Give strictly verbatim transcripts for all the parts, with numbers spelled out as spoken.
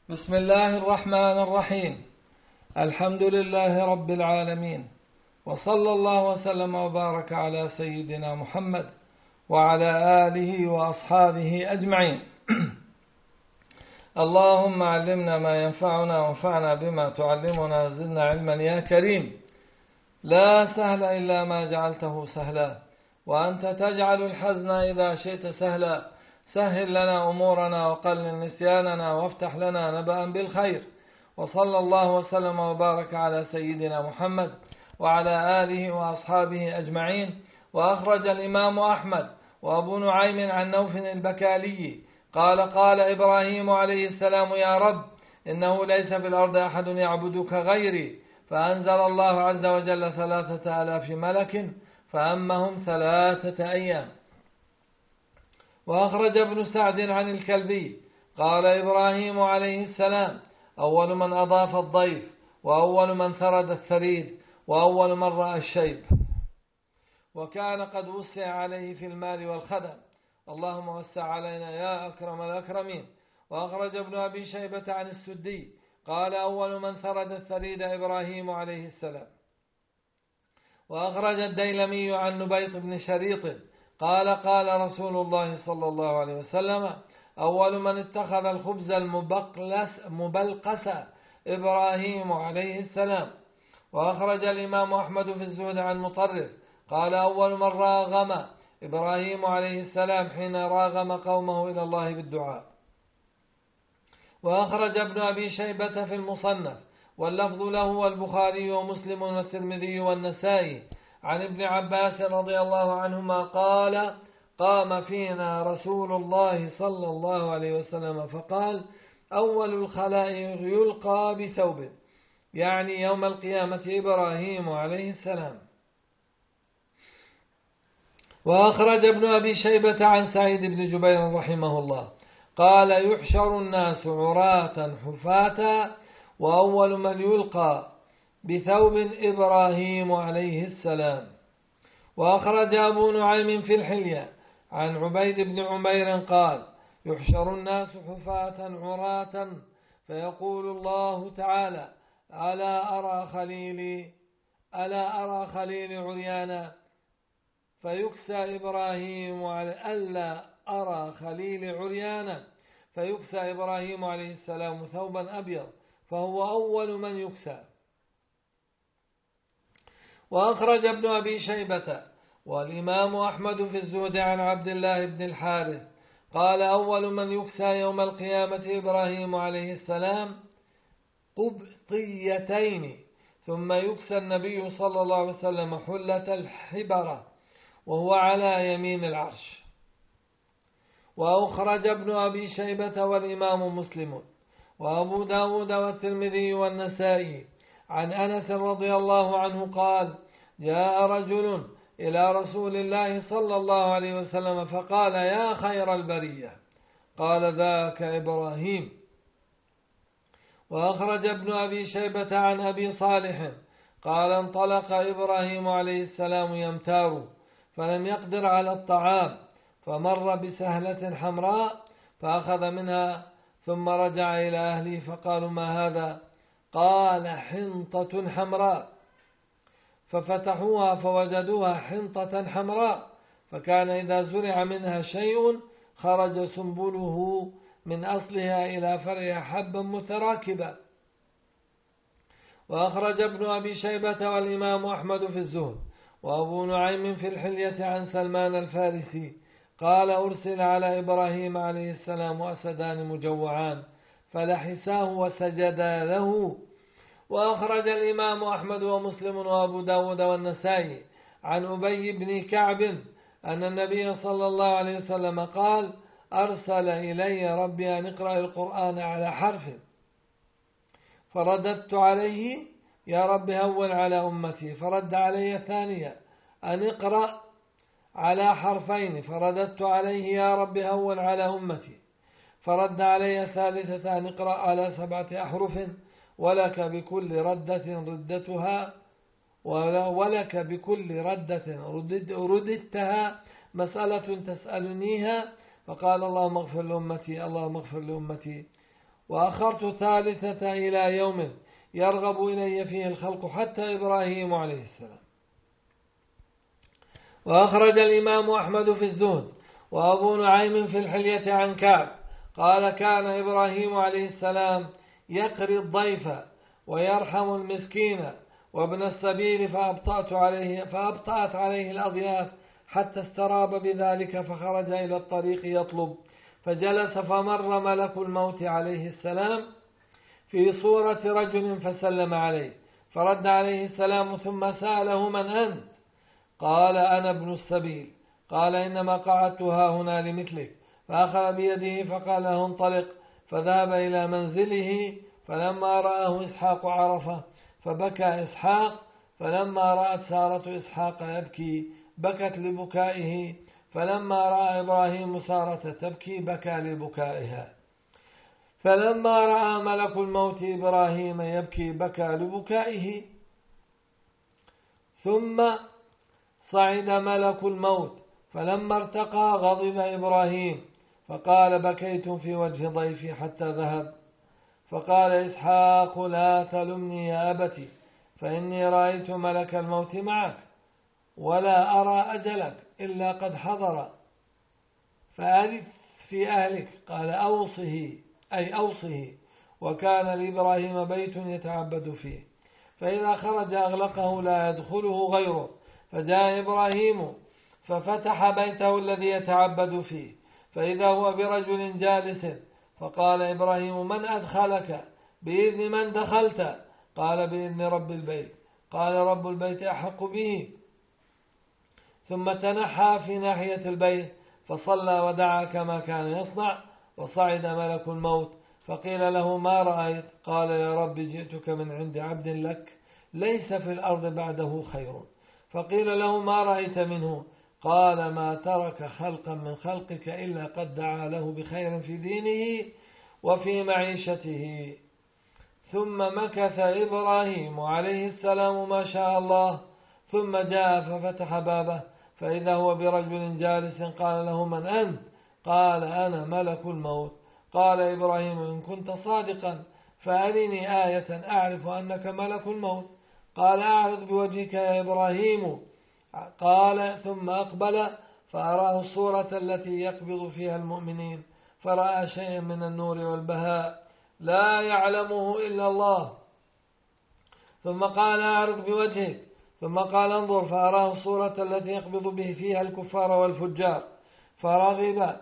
بسم الله الرحمن الرحيم. الحمد لله رب العالمين، وصلى الله وسلم وبارك على سيدنا محمد وعلى آله وأصحابه أجمعين. اللهم علمنا ما ينفعنا وانفعنا بما تعلمنا، زدنا علما يا كريم. لا سهل إلا ما جعلته سهلا، وأنت تجعل الحزن إذا شئت سهلا. سهل لنا أمورنا وقلل نسياننا وافتح لنا نبأ بالخير. وصلى الله وسلم وبارك على سيدنا محمد وعلى آله وأصحابه أجمعين. وأخرج الإمام أحمد وأبو نعيم عن نوف البكالي قال قال إبراهيم عليه السلام: يا رب، إنه ليس في الأرض أحد يعبدك غيري. فأنزل الله عز وجل ثلاثة آلاف ملك فأمهم ثلاثة أيام. وأخرج ابن سعد عن الكلبي قال إبراهيم عليه السلام: أول من أضاف الضيف، وأول من ثرد الثريد، وأول من رأى الشيب، وكان قد وسع عليه في المال والخدم. اللهم وسع علينا يا أكرم الأكرمين. وأخرج ابن أبي شيبة عن السدي قال: أول من ثرد الثريد إبراهيم عليه السلام. وأخرج الديلمي عن نبيط بن شريط قال قال رسول الله صلى الله عليه وسلم: أول من اتخذ الخبز المبلقس إبراهيم عليه السلام. وأخرج الإمام أحمد في الزهد عن مطرف قال: أول من راغم إبراهيم عليه السلام حين راغم قومه إلى الله بالدعاء. وأخرج ابن أبي شيبة في المصنف واللفظ له والبخاري ومسلم والترمذي والنسائي عن ابن عباس رضي الله عنهما قال: قام فينا رسول الله صلى الله عليه وسلم فقال: أول الخلائق يلقى بثوب، يعني يوم القيامة إبراهيم عليه السلام. وأخرج ابن أبي شيبة عن سعيد بن جبير رحمه الله قال: يحشر الناس عراة حفاة، وأول من يلقى بثوب إبراهيم عليه السلام. وأخرج أبو نعيم في الحلية عن عبيد بن عمير قال: يحشر الناس حفاة عراة فيقول الله تعالى: ألا أرى خليلي ألا أرى خليلي عريانا فيكسى إبراهيم على ألا أرى خليلي عريانا فيكسى إبراهيم عليه السلام ثوبا أبيض، فهو أول من يكسى. وأخرج ابن أبي شيبة والإمام أحمد في الزهد عن عبد الله بن الحارث قال: أول من يكسى يوم القيامة إبراهيم عليه السلام قبطيتين، ثم يكسى النبي صلى الله عليه وسلم حلة الحبرة وهو على يمين العرش. وأخرج ابن أبي شيبة والإمام مسلم وأبو داود والترمذي والنسائي عن أنس رضي الله عنه قال: جاء رجل إلى رسول الله صلى الله عليه وسلم فقال: يا خير البرية، قال: ذاك إبراهيم. وأخرج ابن أبي شيبة عن أبي صالح قال: انطلق إبراهيم عليه السلام يمتار فلم يقدر على الطعام، فمر بسهلة حمراء فأخذ منها، ثم رجع إلى أهله فقالوا: ما هذا؟ قال: حنطة حمراء. ففتحوها فوجدوها حنطة حمراء، فكان إذا زرع منها شيء خرج سنبله من أصلها إلى فرعها حبا متراكبا. وأخرج ابن أبي شيبة والإمام أحمد في الزهد وأبو نعيم في الحلية عن سلمان الفارسي قال: أرسل على إبراهيم عليه السلام أسدان مجوعان فلحساه وسجدا له. وأخرج الإمام أحمد ومسلم وأبو داود والنسائي عن أبي بن كعب أن النبي صلى الله عليه وسلم قال: أرسل إلي ربي أن اقرأ القرآن على حرف، فرددت عليه: يا رب هون على أمتي. فرد علي ثانية: أن اقرأ على حرفين، فرددت عليه: يا رب هون على أمتي. فرد علي ثالثة: أن اقرأ على سبعة أحرف، ولك بكل ردة ردتها ولك بكل ردة رددتها مسألة تسألنيها. فقال: اللهم اغفر لأمتي اللهم اغفر لأمتي. وأخرت ثالثة إلى يوم يرغب إلي فيه الخلق حتى إبراهيم عليه السلام. وأخرج الإمام أحمد في الزهد وأبو نعيم في الحلية عن كعب قال كان إبراهيم عليه السلام يقري الضيف ويرحم المسكين وابن السبيل فأبطأت عليه فأبطأت عليه الأضياف حتى استراب بذلك فخرج إلى الطريق يطلب، فجلس فمر ملك الموت عليه السلام في صورة رجل فسلم عليه، فرد عليه السلام ثم سأله من أنت؟ قال أنا ابن السبيل. قال إنما قعدتها هنا لمثلك، فأخذ بيده فقال له انطلق، فذهب إلى منزله. فلما رآه إسحاق عرفه فبكى إسحاق، فلما رأت سارة إسحاق يبكي بكت لبكائه، فلما رأى إبراهيم سارة تبكي بكى لبكائها، فلما رأى ملك الموت إبراهيم يبكي بكى لبكائه. ثم صعد ملك الموت، فلما ارتقى غضب إبراهيم فقال بكيت في وجه ضيفي حتى ذهب. فقال إسحاق لا تلمني يا أبتي، فإني رأيت ملك الموت معك ولا أرى أجلك إلا قد حضر، فألف في أهلك. قال أوصه أي أوصه. وكان لإبراهيم بيت يتعبد فيه، فإذا خرج أغلقه لا يدخله غيره. فجاء إبراهيم ففتح بيته الذي يتعبد فيه، فإذا هو برجل جالس، فقال إبراهيم من أدخلك؟ بإذن من دخلت؟ قال بإذن رب البيت. قال رب البيت أحق به. ثم تنحى في ناحية البيت فصلى ودعا كما كان يصنع. وصعد ملك الموت فقيل له ما رأيت؟ قال يا رب جئتك من عند عبد لك ليس في الأرض بعده خير. فقيل له ما رأيت منه؟ قال ما ترك خلقا من خلقك إلا قد دعا له بخير في دينه وفي معيشته. ثم مكث إبراهيم عليه السلام ما شاء الله، ثم جاء ففتح بابه فإذا هو برجل جالس. قال له من أنت؟ قال أنا ملك الموت. قال إبراهيم إن كنت صادقا فأرني آية أعرف أنك ملك الموت. قال أعرض بوجهك يا إبراهيم. قال ثم أقبل فأراه الصورة التي يقبض فيها المؤمنين، فرأى شيئا من النور والبهاء لا يعلمه إلا الله. ثم قال أعرض بوجهك. ثم قال انظر، فأراه الصورة التي يقبض به فيها الكفار والفجار، فرغب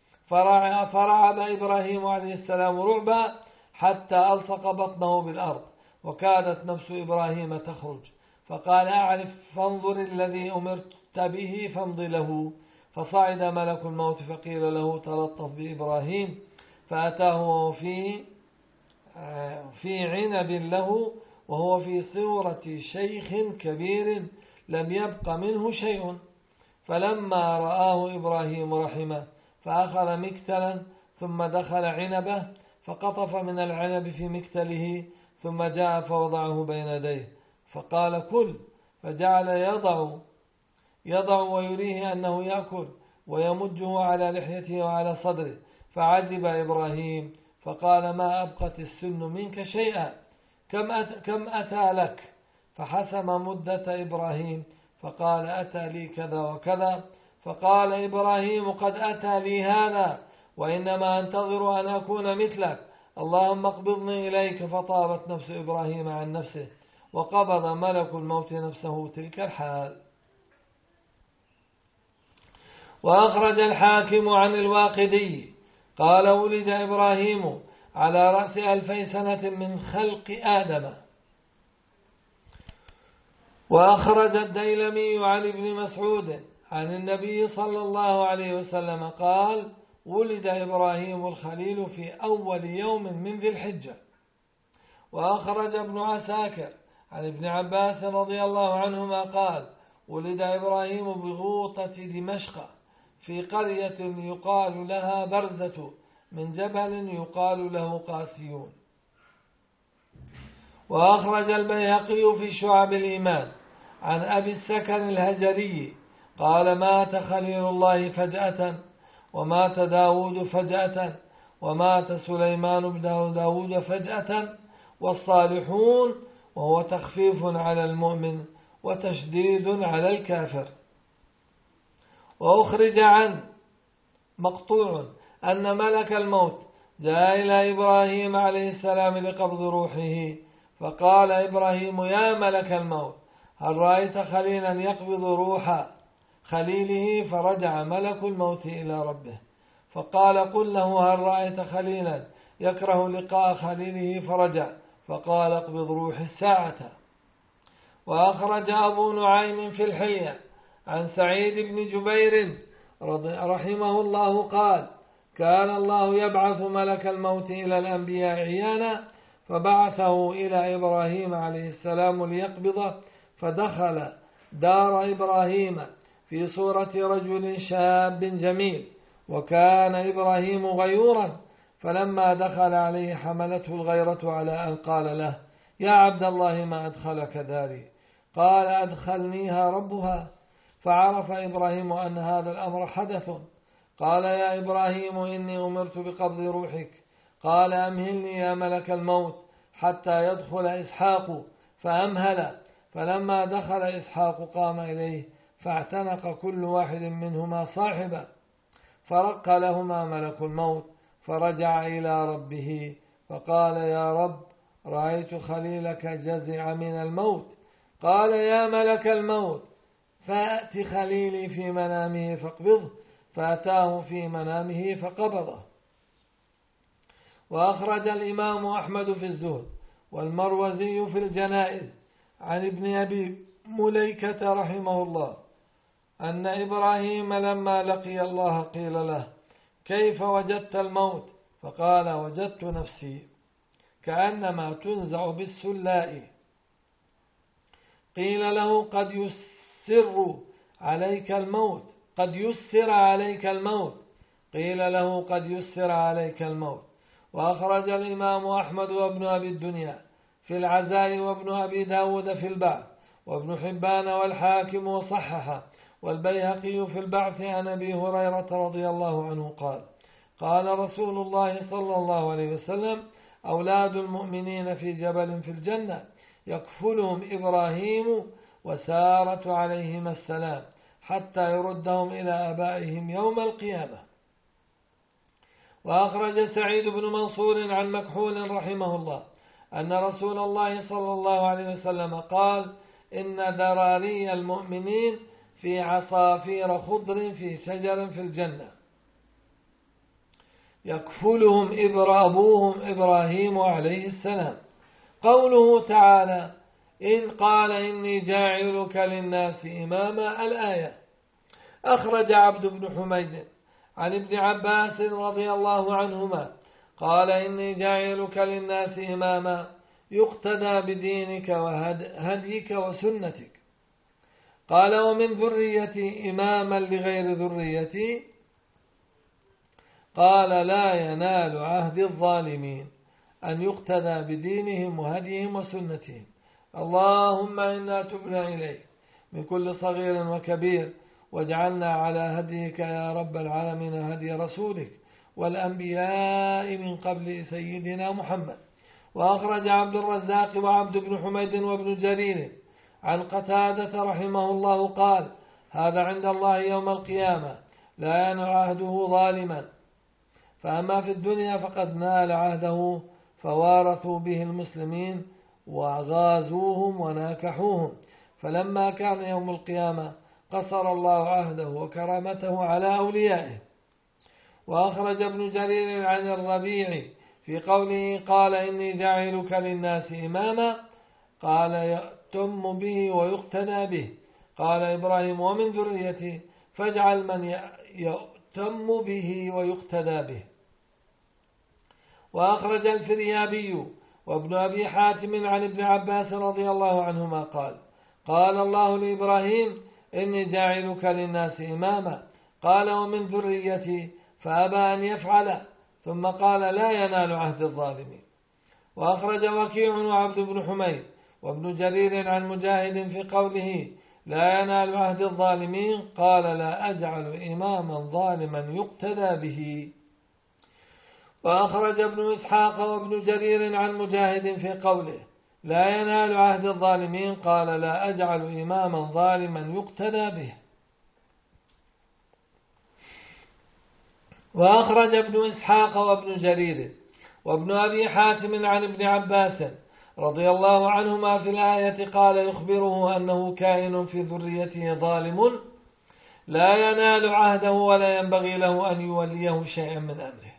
فرعب إبراهيم عليه السلام رعبا حتى ألصق بطنه بالأرض، وكادت نفس إبراهيم تخرج. فقال أعرف فانظر الذي أمرت به فامض له. فصعد ملك الموت فقيل له تلطف بإبراهيم، فأتاه وهو في في عنب له وهو في صورة شيخ كبير لم يبق منه شيء. فلما رآه إبراهيم رحمه فأخذ مكتلا ثم دخل عنبه فقطف من العنب في مكتله، ثم جاء فوضعه بين يديه فقال كل، فجعل يضع يضع ويريه أنه يأكل ويمجه على لحيته وعلى صدره. فعجب إبراهيم فقال ما أبقت السن منك شيئا، كم أت كم أتى لك؟ فحسم مدة إبراهيم فقال أتى لي كذا وكذا. فقال إبراهيم قد أتى لي هذا وإنما أنتظر أن أكون مثلك، اللهم اقبضني إليك. فطابت نفس إبراهيم عن نفسه وقبض ملك الموت نفسه تلك الحال. وأخرج الحاكم عن الواقدي قال ولد إبراهيم على رأس ألفي سنة من خلق آدم. وأخرج الديلمي عن ابن مسعود عن النبي صلى الله عليه وسلم قال ولد إبراهيم الخليل في أول يوم من ذي الحجة. وأخرج ابن عساكر عن ابن عباس رضي الله عنهما قال ولد إبراهيم بغوطة دمشق في قرية يقال لها برزة من جبل يقال له قاسيون. وأخرج البيهقي في شعب الإيمان عن أبي السكن الهجري قال مات خليل الله فجأة ومات داود فجأة ومات سليمان بن داود فجأة والصالحون، وهو تخفيف على المؤمن وتشديد على الكافر. وأخرج عن مقطوع أن ملك الموت جاء إلى إبراهيم عليه السلام لقبض روحه، فقال إبراهيم: يا ملك الموت، هل رأيت خليلا يقبض روح خليله؟ فرجع ملك الموت إلى ربه فقال: قل له: هل رأيت خليلا يكره لقاء خليله؟ فرجع فقال: اقبض روح الساعة. وأخرج أبو نعيم في الحلية عن سعيد بن جبير رحمه الله قال: كان الله يبعث ملك الموت إلى الأنبياء عيانا، فبعثه إلى إبراهيم عليه السلام ليقبضه، فدخل دار إبراهيم في صورة رجل شاب جميل، وكان إبراهيم غيورا، فلما دخل عليه حملته الغيرة على أن قال له: يا عبد الله، ما أدخلك داري؟ قال: أدخلنيها ربها. فعرف إبراهيم أن هذا الأمر حدث. قال: يا إبراهيم، إني أمرت بقبض روحك. قال: أمهلني يا ملك الموت حتى يدخل إسحاق. فأمهل، فلما دخل إسحاق قام إليه فاعتنق كل واحد منهما صاحبه، فرق لهما ملك الموت، فرجع إلى ربه فقال: يا رب، رأيت خليلك جزع من الموت. قال: يا ملك الموت، فأت خليلي في منامه فاقبضه. فأتاه في منامه فقبضه. وأخرج الإمام أحمد في الزهد والمروزي في الجنائز عن ابن أبي مليكة رحمه الله أن إبراهيم لما لقي الله قيل له: كيف وجدت الموت؟ فقال: وجدت نفسي كأنما تنزع بالسلاء. قيل له: قد يسر عليك الموت قد يسر عليك الموت قيل له: قد يسر عليك الموت. وأخرج الإمام أحمد وابن أبي الدنيا في العزاء، وابن أبي داود في البعث، وابن حبان والحاكم وصححه، والبيهقي في البعث عن أبي هريرة رضي الله عنه قال: قال رسول الله صلى الله عليه وسلم: أولاد المؤمنين في جبل في الجنة يكفلهم إبراهيم وسارة عليهما السلام حتى يردهم إلى آبائهم يوم القيامة. وأخرج سعيد بن منصور عن مكحول رحمه الله أن رسول الله صلى الله عليه وسلم قال: إن ذراري المؤمنين في عصافير خضر في شجر في الجنة يكفلهم أبوهم إبراهيم عليه السلام. قوله تعالى: إن قال إني جاعلك للناس إماما، الآية. أخرج عبد بن حميد عن ابن عباس رضي الله عنهما قال: إني جاعلك للناس إماما يقتدى بدينك وهديك وسنتك. قال: ومن ذريتي إماما لغير ذريتي؟ قال: لا ينال عهد الظالمين أن يقتدى بدينهم وهديهم وسنتهم. اللهم إنا تبنا إليك من كل صغير وكبير، واجعلنا على هديك يا رب العالمين هدي رسولك والأنبياء من قبل سيدنا محمد. وأخرج عبد الرزاق وعبد بن حميد وابن جرير عن قتادة رحمه الله قال: هذا عند الله يوم القيامة لا ينال عهده ظالما، فأما في الدنيا فقد نال عهده فوارثوا به المسلمين وغازوهم وناكحوهم، فلما كان يوم القيامة قصر الله عهده وكرامته على أوليائه. وأخرج ابن جرير عن الربيع في قوله: قال: إني جاعلك للناس إماما، قال: يؤتم به ويقتدى به. قال إبراهيم: ومن ذريتي؟ فاجعل من يؤتم به ويقتدى به. وأخرج الفريابي وابن أبي حاتم عن ابن عباس رضي الله عنهما قال: قال الله لإبراهيم: إني جاعلك للناس إماما. قال: ومن ذريتي؟ فأبى أن يفعل، ثم قال: لا ينال عهد الظالمين. وأخرج وكيع وعبد بن حميد وابن جرير عن مجاهد في قوله: لا ينال عهد الظالمين، قال: لا أجعل إماما ظالما يقتدى به. وأخرج ابن إسحاق وابن جرير عن مجاهد في قوله لا ينال عهد الظالمين قال لا أجعل إماما ظالما يقتدى به. وأخرج ابن إسحاق وابن جرير وابن أبي حاتم عن ابن عباس رضي الله عنهما في الآية قال يخبره أنه كائن في ذريته ظالم لا ينال عهده ولا ينبغي له أن يوليه شيئا من أمره.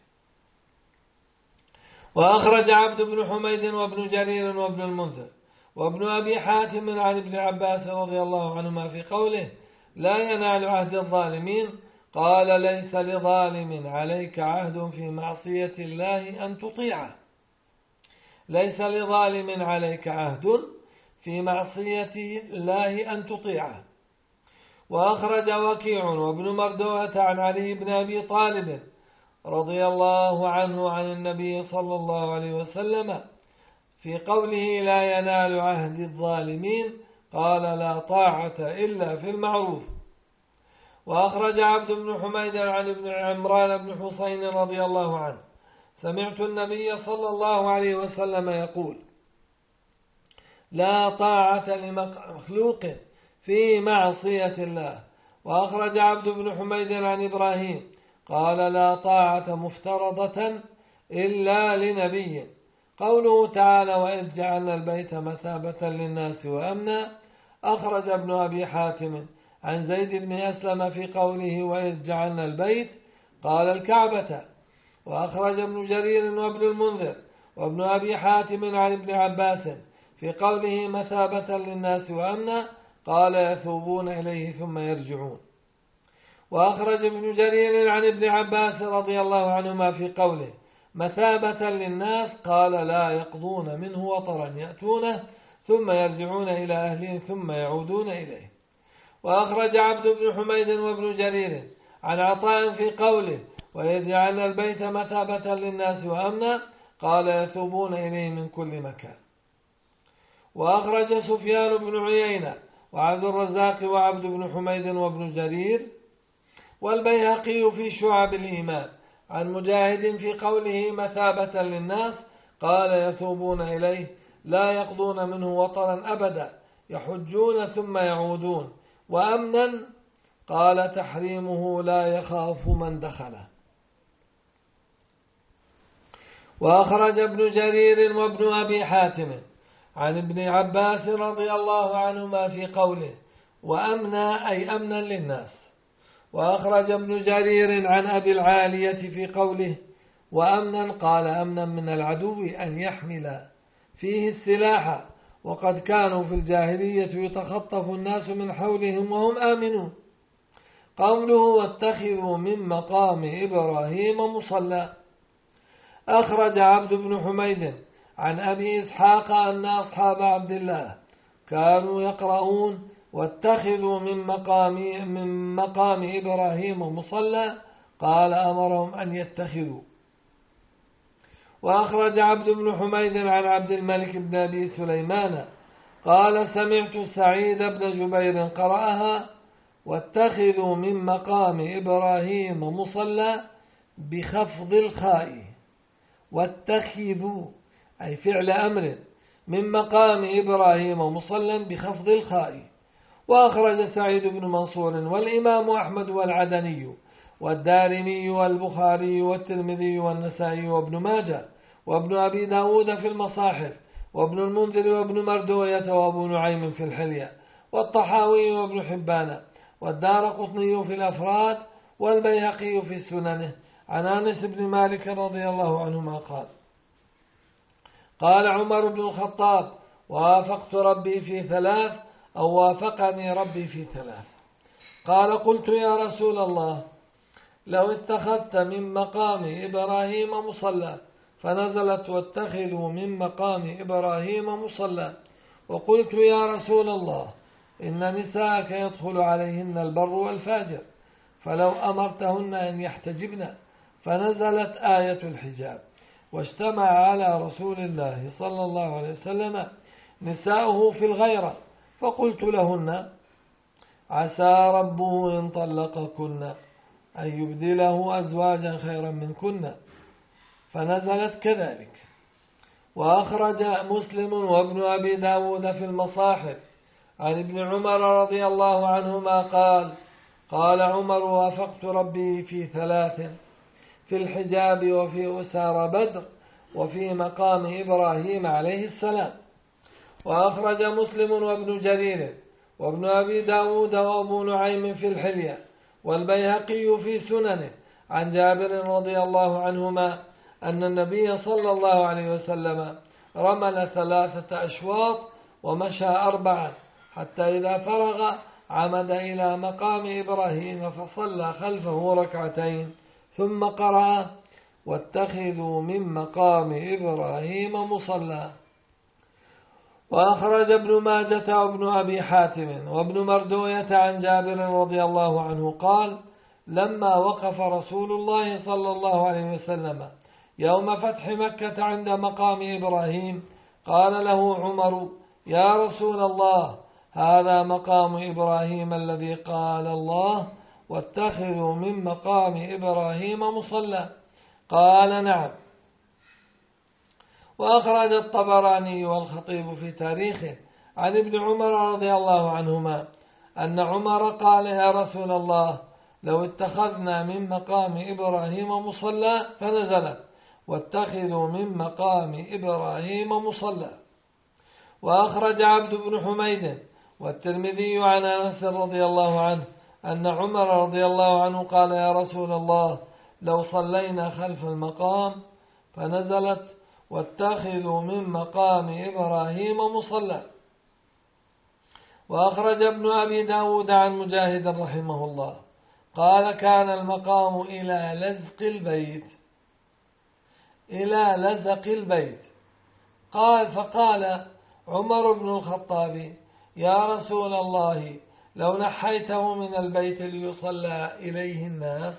وأخرج عبد بن حميد وابن جرير وابن المنذر وابن أبي حاتم عن ابن عباس رضي الله عنهما في قوله لا ينال عهد الظالمين قال ليس لظالم عليك عهد في معصية الله أن تطيعه ليس لظالم عليك عهد في معصية الله أن تطيعه. وأخرج وكيع وابن مردوة عن علي بن أبي طالب رضي الله عنه عن النبي صلى الله عليه وسلم في قوله لا ينال عهد الظالمين قال لا طاعة إلا في المعروف. وأخرج عبد بن حميد عن ابن عمران بن حسين رضي الله عنه سمعت النبي صلى الله عليه وسلم يقول لا طاعة لمخلوق في معصية الله. وأخرج عبد بن حميد عن إبراهيم قال لا طاعة مفترضة إلا لنبي. قوله تعالى وإذ جعلنا البيت مثابة للناس وأمنا. أخرج ابن أبي حاتم عن زيد بن أسلم في قوله وإذ جعلنا البيت قال الكعبة. وأخرج ابن جرير وابن المنذر وابن أبي حاتم عن ابن عباس في قوله مثابة للناس وأمنا قال يثوبون إليه ثم يرجعون. وأخرج ابن جرير عن ابن عباس رضي الله عنهما في قوله مثابة للناس قال لا يقضون منه وطرا يأتونه ثم يرجعون إلى أهلهم ثم يعودون إليه. وأخرج عبد بن حميد وابن جرير عن عطاء في قوله وإذ جعلنا البيت مثابة للناس وأمنا قال يثوبون إليه من كل مكان. وأخرج سفيان بن عيينة وعبد الرزاق وعبد بن حميد وابن جرير والبيهقي في شعب الإيمان عن مجاهد في قوله مثابة للناس قال يثوبون إليه لا يقضون منه وطرا أبدا يحجون ثم يعودون. وأمنا قال تحريمه لا يخاف من دخله. وأخرج ابن جرير وابن أبي حاتم عن ابن عباس رضي الله عنهما في قوله وأمنا أي أمنا للناس. وأخرج ابن جرير عن أبي العالية في قوله وأمنا قال أمنا من العدو أن يحمل فيه السلاح وقد كانوا في الجاهلية يتخطف الناس من حولهم وهم آمنون. قوله واتخذوا من مقام إبراهيم مصلى. أخرج عبد بن حميد عن أبي إسحاق أن أصحاب عبد الله كانوا يقرؤون واتخذوا من مقام, من مقام إبراهيم مصلى قال أمرهم أن يتخذوا. وأخرج عبد بن حميد عن عبد الملك بن أبي سليمان قال سمعت سعيد بن جبير قرأها واتخذوا من مقام إبراهيم مصلى بخفض الخاء واتخذوا أي فعل أمر من مقام إبراهيم مصلى بخفض الخاء. وأخرج سعيد بن منصور والإمام أحمد والعدني والدارمي والبخاري والترمذي والنسائي وابن ماجه وابن أبي داود في المصاحف وابن المنذر وابن مردوية وابو نعيم في الحلية والطحاوي وابن حبان والدار قطني في الأفراد والبيهقي في سننه عن أنس بن مالك رضي الله عنهما قال قال عمر بن الخطاب وافقت ربي في ثلاث أو وافقني ربي في ثلاث. قال قلت يا رسول الله لو اتخذت من مقام إبراهيم مصلى فنزلت واتخذوا من مقام إبراهيم مصلى. وقلت يا رسول الله إن نساءك يدخل عليهن البر والفاجر فلو أمرتهن أن يحتجبن فنزلت آية الحجاب واجتمع على رسول الله صلى الله عليه وسلم نساؤه في الغيرة فقلت لهن عسى ربه إن طلقكن أن يبدله أزواجا خيرا منكن فنزلت كذلك. وأخرج مسلم وابن أبي داود في المصاحف عن ابن عمر رضي الله عنهما قال قال عمر وافقت ربي في ثلاث: في الحجاب، وفي أسار بدر، وفي مقام إبراهيم عليه السلام. وأخرج مسلم وابن جرير وابن أبي داود وأبو نعيم في الحلية والبيهقي في سننه عن جابر رضي الله عنهما أن النبي صلى الله عليه وسلم رمل ثلاثة أشواط ومشى أربعا حتى إذا فرغ عمد إلى مقام إبراهيم فصلى خلفه ركعتين ثم قرأ: واتخذوا من مقام إبراهيم مصلى. وأخرج ابن ماجة وابن أبي حاتم وابن مردوية عن جابر رضي الله عنه قال: لما وقف رسول الله صلى الله عليه وسلم يوم فتح مكة عند مقام إبراهيم قال له عمر: يا رسول الله، هذا مقام إبراهيم الذي قال الله: واتخذوا من مقام إبراهيم مصلى. قال: نعم. وأخرج الطبراني والخطيب في تاريخه عن ابن عمر رضي الله عنهما أن عمر قال: يا رسول الله، لو اتخذنا من مقام إبراهيم مصلى، فنزلت: واتخذوا من مقام إبراهيم مصلى. وأخرج عبد بن حميد والترمذي عن أنس رضي الله عنه أن عمر رضي الله عنه قال: يا رسول الله، لو صلينا خلف المقام، فنزلت: واتخذوا من مقام إبراهيم مصلى. وأخرج ابن أبي داود عن مجاهد رحمه الله قال: كان المقام إلى لزق البيت إلى لزق البيت قال فقال عمر بن الخطاب: يا رسول الله، لو نحيته من البيت ليصلى إليه الناس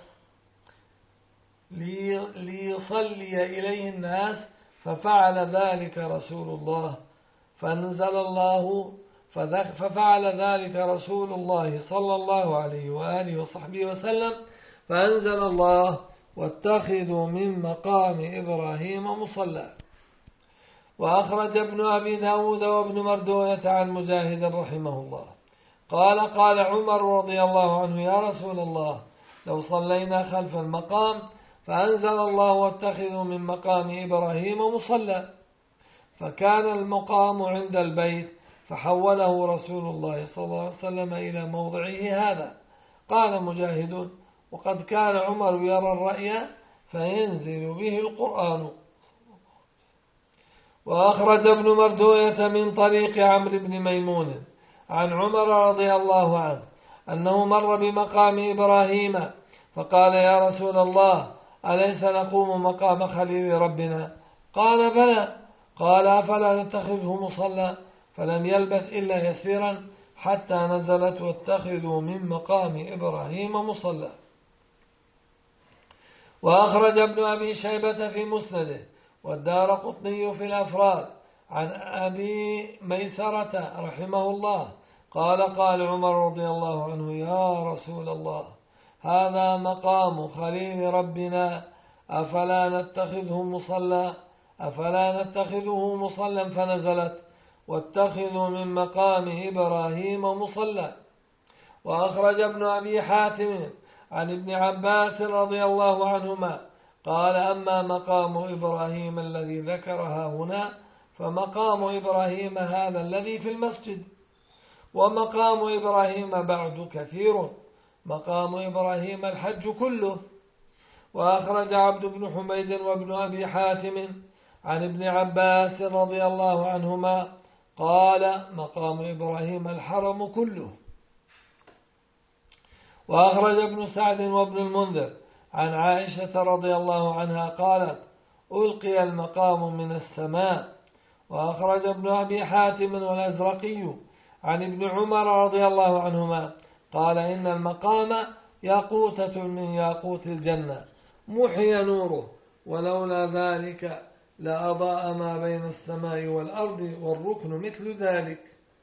لي ليصلي إليه الناس، ففعل ذلك رسول الله فنزل الله ففعل ذلك رسول الله صلى الله عليه وآله وصحبه وسلم فأنزل الله: واتخذوا من مقام إبراهيم مصلى. وأخرج ابن أبي داود وابن مردوية عن مجاهد رحمه الله قال: قال عمر رضي الله عنه: يا رسول الله، لو صلينا خلف المقام، فأنزل الله: واتخذوا من مقام إبراهيم مصلى. فكان المقام عند البيت فحوله رسول الله صلى الله عليه وسلم إلى موضعه هذا. قال مجاهد: وقد كان عمر يرى الرأي فينزل به القرآن. وأخرج ابن مردوية من طريق عمرو بن ميمون عن عمر رضي الله عنه أنه مر بمقام إبراهيم فقال: يا رسول الله، أليس نقوم مقام خليل ربنا؟ قال: بلى. قال: أفلا نتخذه مصلى؟ فلم يلبث إلا يسيرا حتى نزلت: واتخذوا من مقام إبراهيم مصلى. وأخرج ابن أبي شيبة في مسنده والدارقطني في الأفراد عن أبي ميسرة رحمه الله قال: قال عمر رضي الله عنه: يا رسول الله، هذا مقام خليل ربنا، أفلا نتخذه مصلى أفلا نتخذه مصلى فنزلت: واتخذوا من مقام إبراهيم مصلى. وأخرج ابن أبي حاتم عن ابن عباس رضي الله عنهما قال: أما مقام إبراهيم الذي ذكرها هنا فمقام إبراهيم هذا الذي في المسجد، ومقام إبراهيم بعد كثير، مقام إبراهيم الحج كله. وأخرج عبد بن حميد وابن أبي حاتم عن ابن عباس رضي الله عنهما قال: مقام إبراهيم الحرم كله. وأخرج ابن سعد وابن المنذر عن عائشة رضي الله عنها قالت: ألقي المقام من السماء. وأخرج ابن أبي حاتم والأزرقي عن ابن عمر رضي الله عنهما قال: إن المقام ياقوتة من ياقوت الجنة محي نوره، ولولا ذلك لأضاء ما بين السماء والأرض، والركن مثل ذلك.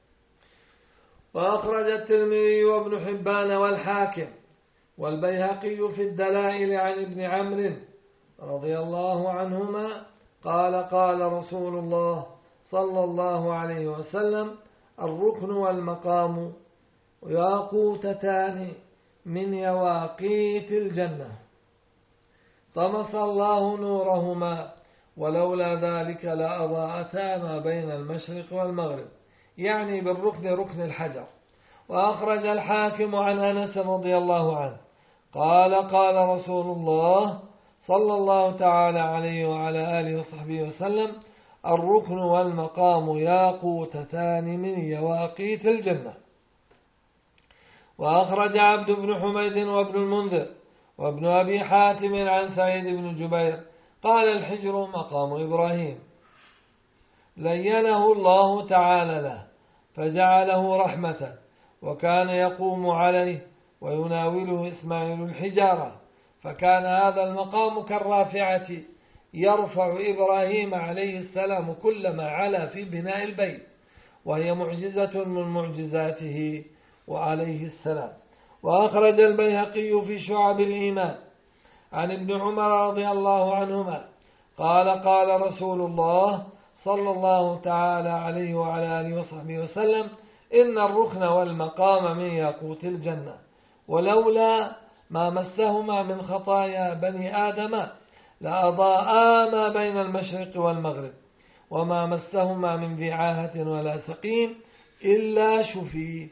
وأخرج الترمذي وابن حبان والحاكم والبيهقي في الدلائل عن ابن عمرو رضي الله عنهما قال قال رسول الله صلى الله عليه وسلم: الركن والمقام ياقوتتان من يواقيت الجنة طمس الله نورهما ولولا ذلك لأضاءتا ما بين المشرق والمغرب، يعني بالركن ركن الحجر. وأخرج الحاكم عن أنس رضي الله عنه قال قال رسول الله صلى الله تعالى عليه وعلى آله وصحبه وسلم: الركن والمقام ياقوتتان من يواقيت الجنة. وأخرج عبد بن حميد وابن المنذر وابن أبي حاتم عن سعيد بن جبير قال: الحجر مقام إبراهيم لينه الله تعالى له فجعله رحمة، وكان يقوم عليه ويناوله إسماعيل الحجارة، فكان هذا المقام كالرافعة يرفع إبراهيم عليه السلام كلما علا في بناء البيت، وهي معجزة من معجزاته وعليه السلام. وأخرج البيهقي في شعب الإيمان عن ابن عمر رضي الله عنهما قال قال رسول الله صلى الله تعالى عليه وعلى آله وصحبه وسلم: إن الركن والمقام من ياقوت الجنة، ولولا ما مسهما من خطايا بني آدم لأضاءا ما بين المشرق والمغرب، وما مسهما من ذعاهة ولا سقيم إلا شفي.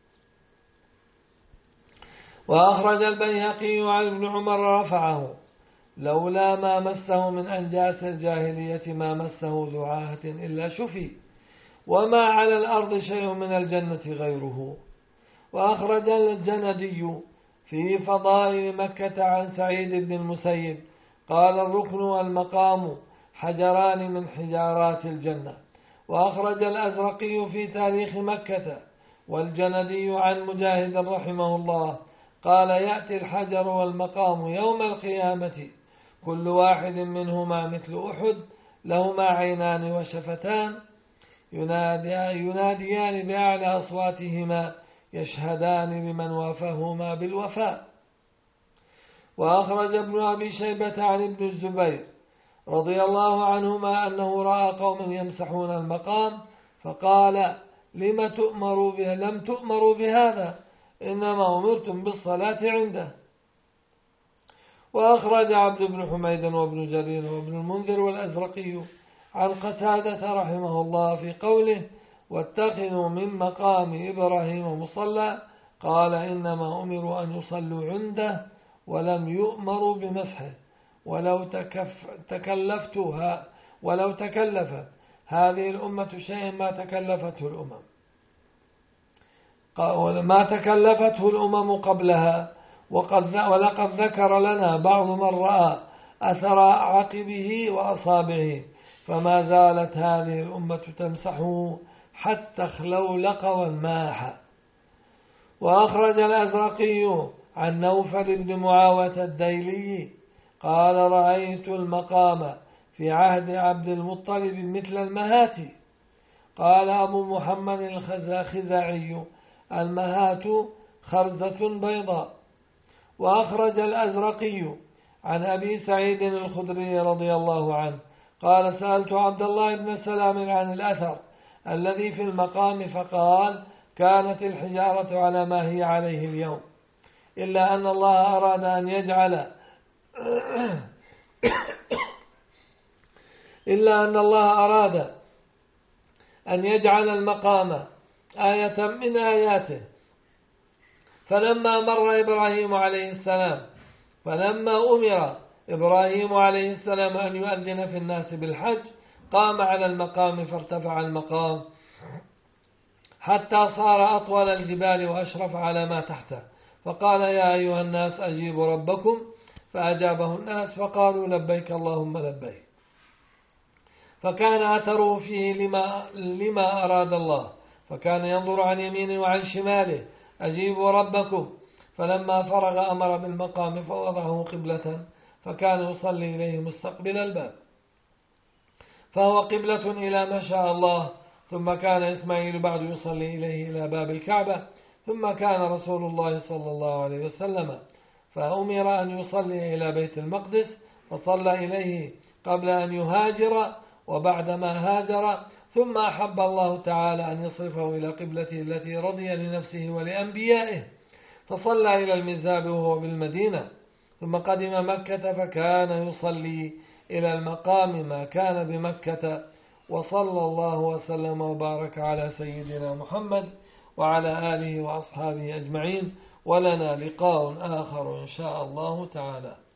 وأخرج البيهقي عن ابن عمر رفعه: لولا ما مسه من أنجاس الجاهلية ما مسه ذعاهة إلا شفي، وما على الأرض شيء من الجنة غيره. وأخرج الجندي في فضائل مكة عن سعيد بن المسيب قال: الركن والمقام حجران من حجارات الجنة. وأخرج الأزرقي في تاريخ مكة والجندي عن مجاهد رحمه الله قال: يأتي الحجر والمقام يوم القيامة كل واحد منهما مثل أحد، لهما عينان وشفتان، يناديان بأعلى أصواتهما، يشهدان لمن وافهما بالوفاء. وأخرج ابن أبي شيبة عن ابن الزبير رضي الله عنهما أنه رأى قوم يمسحون المقام فقال: لم تؤمروا به لم تؤمروا بهذا، إنما أمرتم بالصلاة عنده. وأخرج عبد بن حميد وابن جرير وابن المنذر والأزرقي عن قتادة رحمه الله في قوله: واتخذوا من مقام إبراهيم مصلى، قال: إنما أمروا أن يصلوا عنده ولم يؤمروا بمسحه، ولو تكف تكلفتها ولو تكلفت هذه الأمة شيئا ما تكلفته الأمم ما تكلفته الأمم قبلها. وقد ولقد ذكر لنا بعض من رأى أثر عقبه وأصابعه، فما زالت هذه الأمة تمسحه حتى اخلولق والماح. وأخرج الأزرقي عن نوفل بن معاوية الديلي قال: رأيت المقام في عهد عبد المطلب مثل المهات. قال أبو محمد الخزاعي: المهات خرزة بيضاء. وأخرج الأزرقي عن أبي سعيد الخدري رضي الله عنه قال: سألت عبد الله بن سلام عن الأثر الذي في المقام، فقال: كانت الحجارة على ما هي عليه اليوم، إلا أن الله أراد أن يجعل إلا أن الله أراد أن يجعل المقام آية من آياته. فلما مر إبراهيم عليه السلام فلما أمر إبراهيم عليه السلام أن يؤذن في الناس بالحج قام على المقام فارتفع المقام حتى صار أطول الجبال وأشرف على ما تحته، فقال: يا أيها الناس أجيبوا ربكم، فأجابه الناس فقالوا: لبيك اللهم لبيك. فكان أثره فيه لما, لما أراد الله، فكان ينظر عن يمينه وعن شماله: أجيبوا ربكم. فلما فرغ أمر بالمقام فوضعه قبلة، فكان يصلي إليه مستقبل الباب، فهو قبلة إلى ما شاء الله. ثم كان إسماعيل بعد يصلي إليه إلى باب الكعبة. ثم كان رسول الله صلى الله عليه وسلم فأمر أن يصلي إلى بيت المقدس، وصلى إليه قبل أن يهاجر وبعدما هاجر، ثم أحب الله تعالى أن يصرفه إلى قبلته التي رضي لنفسه ولأنبيائه، فصلى إلى المزاب وهو بالمدينة، ثم قدم مكة فكان يصلي إلى المقام ما كان بمكة. وصلى الله وسلم وبارك على سيدنا محمد وعلى آله وأصحابه أجمعين، ولنا لقاء آخر إن شاء الله تعالى.